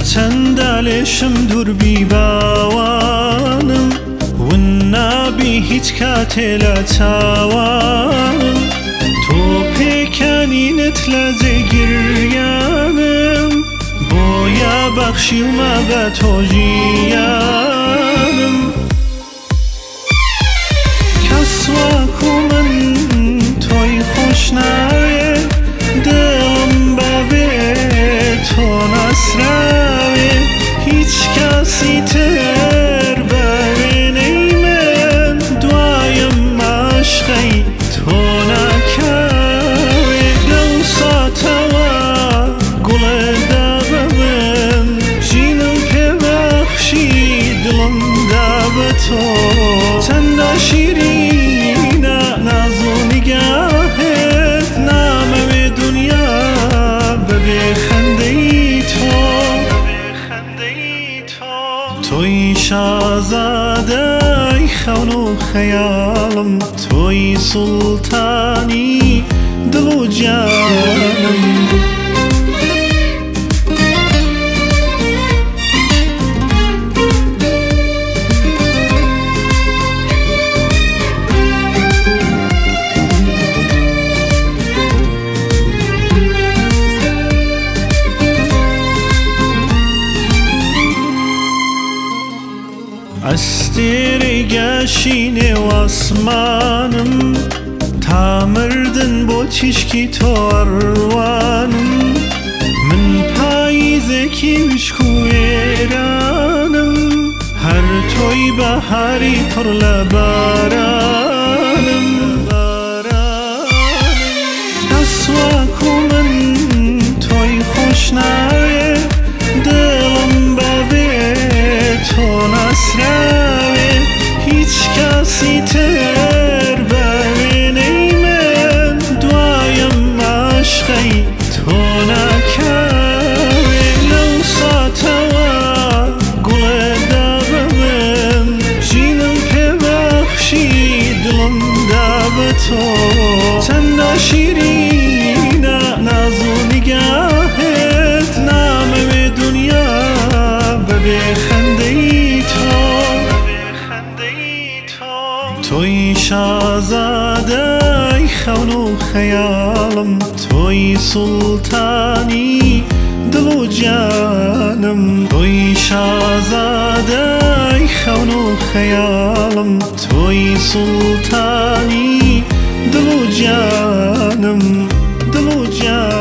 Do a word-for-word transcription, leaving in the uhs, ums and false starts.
چەندالێشم دوور بیباوانم ون نابی هیچ کاتێ لە چاوانم تۆ پێکانینت لە جێگیریانم بۆیە بەخشیومە بە تۆ ژیانم کەس وەکو من تۆی خۆش ناوێ دڵم بەبێ تۆ ناسراوێ هیچ کەسی تر بە وێنەی من دوایم عاشقەی تۆ ناکاوێ لەو ساتەوە گوڵێدا بە من ژینم پێبەخشی دڵم دا بە تۆ چەندە شیرینە ناز و نیگاهت نامەوێ دونیا بەبێ خەندەی تۆ تۆی شازادەی خەون و خەیاڵم تۆی سوڵتانی دڵ و جانم ئەستێرەی گەشی نێو ئاسمانم تا مردن بۆ تیشکی تۆ ئەڕوانم من پاییزێکی وشک و وێرانم هەر تۆی بەهاری پڕ لە بارانم کەس وەکو من تۆی خۆش ناوێ دڵم بەبێ تۆ ناسراوێ هیچ کەسی تر بە وێنەی من دوایم عاشقەی تۆ ناکاوێ لەو ساتەوە گوڵێدا بە من ژینم پێبەخشی دڵم دا بە تۆ چەندە شیرینە ناز و نیگاهت نامەوێ دونیا بەبێ خەندەی تۆ تۆی شازادەی خەون و خەیاڵم تۆی سوڵتانی دڵ و جانم تۆی شازادەی خەون و خەیاڵم تۆی سوڵتانی دڵ و جانم دڵ و جانم